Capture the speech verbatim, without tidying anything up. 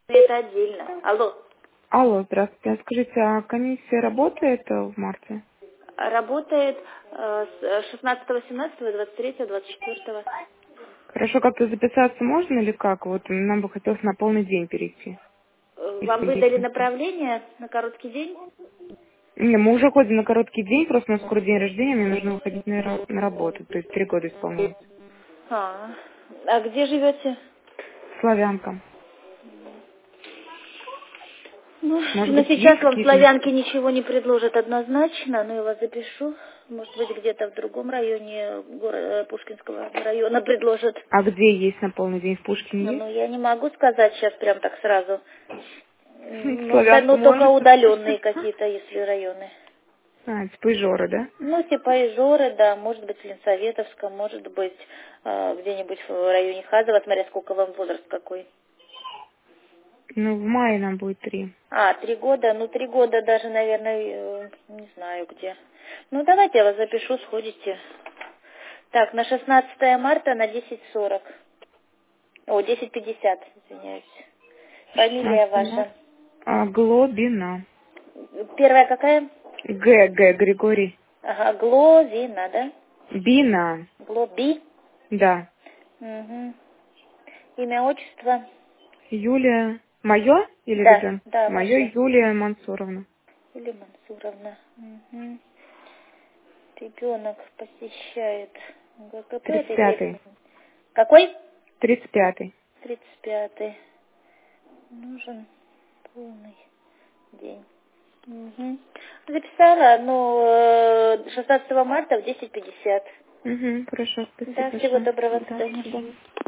Это отдельно. Алло. Алло, здравствуйте. А скажите, а комиссия работает э, в марте? Работает э, с шестнадцатого, семнадцатого, двадцать третьего, двадцать четвёртого. Хорошо, как-то записаться можно или как? Вот нам бы хотелось на полный день перейти. Э, Вам Если выдали есть. направление на короткий день? Не, мы уже ходим на короткий день, просто у нас скоро день рождения, мне нужно выходить на, ра- на работу, то есть три года исполняется. А, а где живете? Славянка. Ну, Может но быть, есть сейчас вам какие-то... славянки ничего не предложат однозначно, но я вас запишу. Может быть, где-то в другом районе города Пушкинского района предложат. А где есть на полный день? В Ну, Пушкине есть? ну, я не могу сказать сейчас прям так сразу. Ну, да, Славянка ну только может? удаленные какие-то, если районы. А, типа Ижора, да? Ну, типа Ижоры, да, может быть, в Ленсоветовском, может быть, э, где-нибудь в районе Хазова, смотря сколько вам возраст какой. Ну, в мае нам будет три. А, три года, ну, три года даже, наверное, э, не знаю где. Ну, давайте я вас запишу, сходите. Так, на шестнадцатое марта на десять сорок. О, десять пятьдесят, извиняюсь. Фамилия шестнадцатого ваша. марта. А, Глобина. Первая какая? Г, Г, Григорий. Ага, Гловина, да? Бина. Глоби. Да. Угу. Имя, отчество? Юлия. Мое или Да, ребенка? да, Мое ваше. Юлия Мансуровна. Или Мансуровна. Угу. Ребенок посещает ГКП, Тридцать это пятый. детский. Какой? Тридцать пятый. Тридцать пятый. Нужен полный день. Угу. Записала, ну, э, шестнадцатого марта в десять пятьдесят. Угу, хорошо, спасибо Да, всего большое. доброго, до Да, свидания. до свидания.